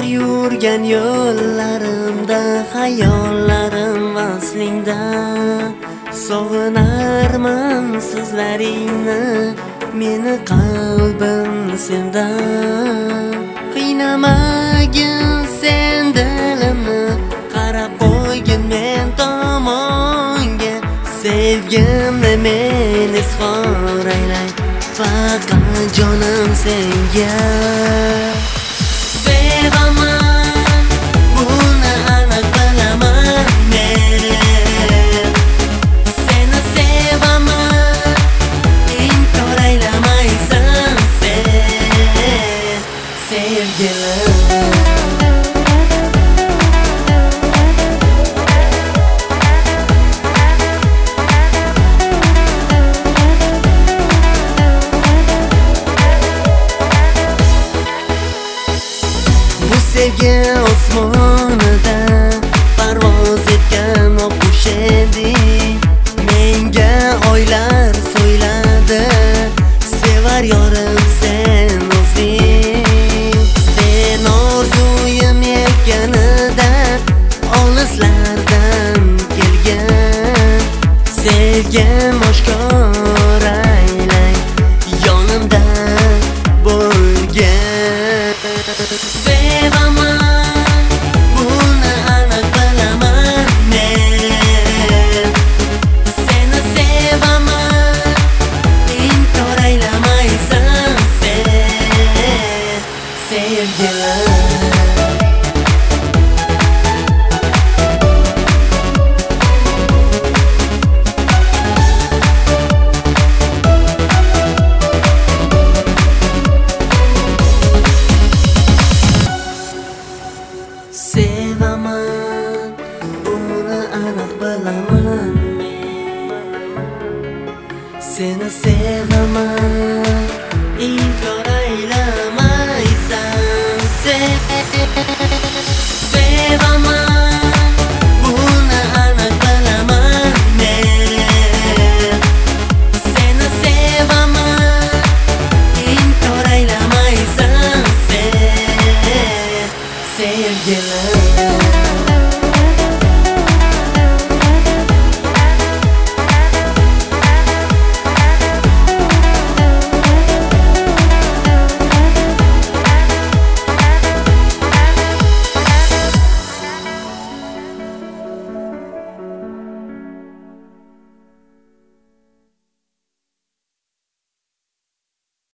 Yurgan yo'llarimda xayollarim vaslingda, sog'inarman sizlaringni, meni qalbim senda. Qiynamagin sen dilimni, qarab qo'ygin men tomonga. Sevgimni men izhor aylay, faqat jonim senga. Sevaman, buni aniq bilaman men. Seni sevaman, inkor aylamaysan sen, sevgilim. Sevgi osmonida parvoz etgan oqush eding, menga oylar so'yladi, sevar yorim sen o'zing. Sen orzuyim ekkanida olislardan kelgan, sevgim oshkor aylay, yonimda bo'lgan. Sevaman, buni aniq bilaman men. Seni sevaman, inkor aylamaysan sen, sevgilim.